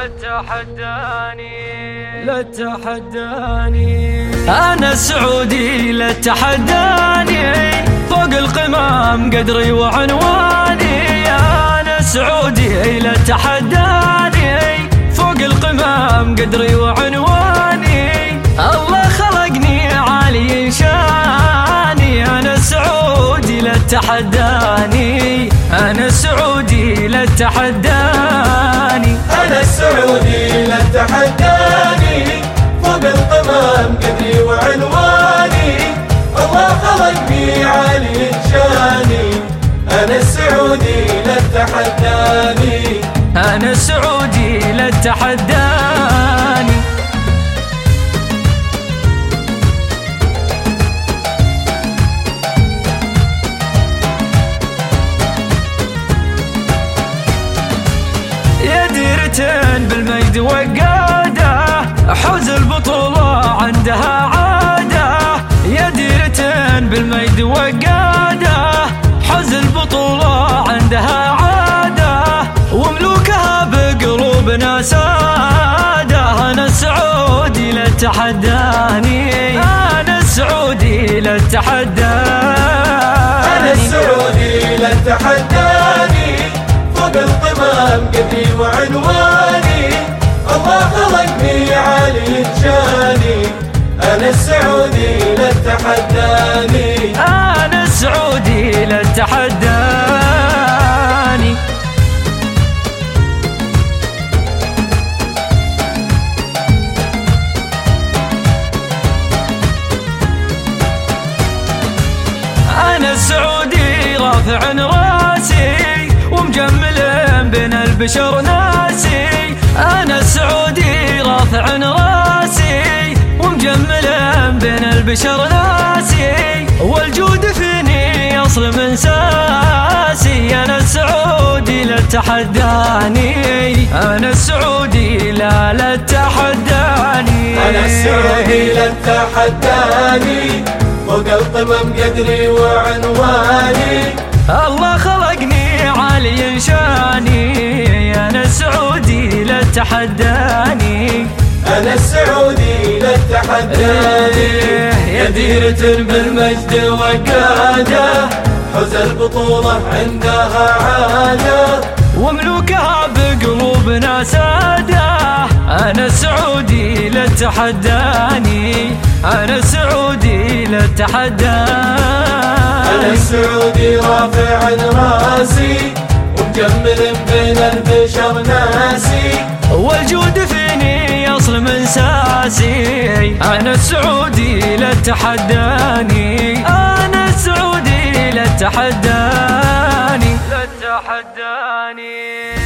لا تحداني أنا سعودي لا تحداني، فوق القمم قدري وعنواني. أنا سعودي لا تحداني، فوق القمم قدري وعنواني. الله خلقني عالي شاني، أنا سعودي لا تحداني. أنا سعودي لا تحداني، أنا السعودي لا تحداني، فوق القمم قدري وعنواني. الله خلقني عالي شاني، أنا السعودي لا تحداني. أنا سعودي لا تحداني. يا ديرة بالمجد وقادة، حوز البطولة عندها عادة. يا ديرة بالمجد وقادة، حوز البطولة عندها عادة. وملوكها بقلوبنا سادة. أنا السعودي لا تحداني، أنا السعودي لا تحداني. أنا السعودي لا تحداني، فوق القمم قدري وعنواني. الله خلقني عالي شاني، أنا السعودي لا تحداني. أنا السعودي لا تحداني. أنا السعودي رافع راسي، ومجمل بين البشر ناسي. أنا السعودي رافع راسي، ومجمل بين البشر ناسي. والجود فيني أصل من ساسي. أنا السعودي لا تحداني، أنا السعودي لا تحداني. أنا السعودي لا تحداني، فوق القمم قدري وعنواني. الله خلقني عالي شاني، أنا السعودي لا تحداني. أنا السعودي لا تحداني. يا ديرة بالمجد وقادة، حوز البطولة عندها عادة. وملوكها بقلوبنا سادة. أنا السعودي لا تحداني، أنا السعودي لا تحداني. أنا السعودي رافع راسي، ومجمل بين البشر ناسي. والجود فيني أصل من ساسي. أنا السعودي لا تحداني، أنا السعودي لا تحداني. لا تحداني.